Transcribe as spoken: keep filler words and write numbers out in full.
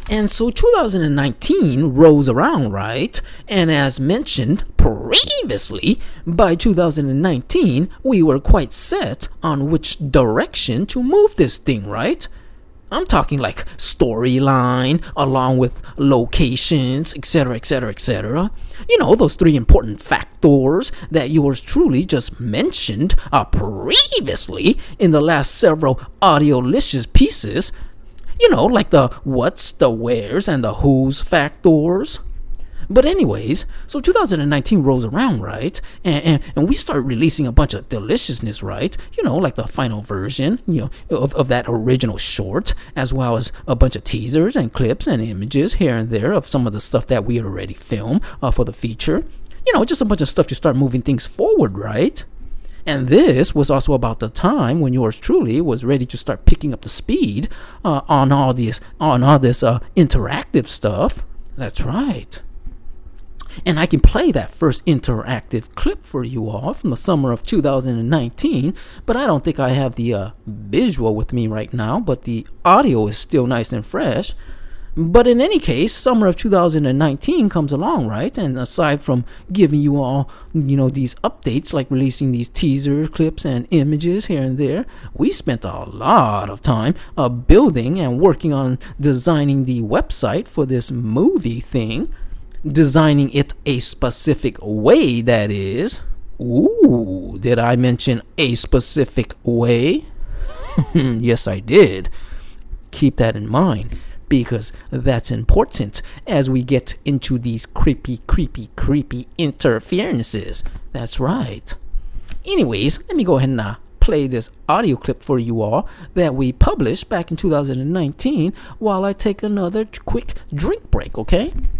And so two thousand nineteen rolls around, right? And as mentioned previously, by two thousand nineteen, we were quite set on which direction to move this thing, right? I'm talking like storyline, along with locations, et cetera, et cetera, et cetera. You know, those three important factors that yours truly just mentioned uh, previously in the last several audiolicious pieces. You know, like the what's, the where's, and the who's factors. But anyways, so two thousand nineteen rolls around, right? And, and and we start releasing a bunch of deliciousness, right? You know, like the final version, you know, of, of that original short, as well as a bunch of teasers and clips and images here and there of some of the stuff that we had already filmed uh, for the feature. You know, just a bunch of stuff to start moving things forward, right? And this was also about the time when yours truly was ready to start picking up the speed uh, on all this on all this uh, interactive stuff. That's right. And I can play that first interactive clip for you all from the summer of two thousand nineteen, but I don't think I have the uh, visual with me right now, but the audio is still nice and fresh. But in any case, summer of two thousand nineteen comes along, right? And aside from giving you all, you know, these updates, like releasing these teaser clips and images here and there, we spent a lot of time uh, building and working on designing the website for this movie thing. Designing it a specific way, that is. Ooh, did I mention a specific way? Yes, I did. Keep that in mind, because that's important as we get into these creepy, creepy, creepy interferences. That's right. Anyways, let me go ahead and uh, play this audio clip for you all that we published back in two thousand nineteen while I take another quick drink break, okay?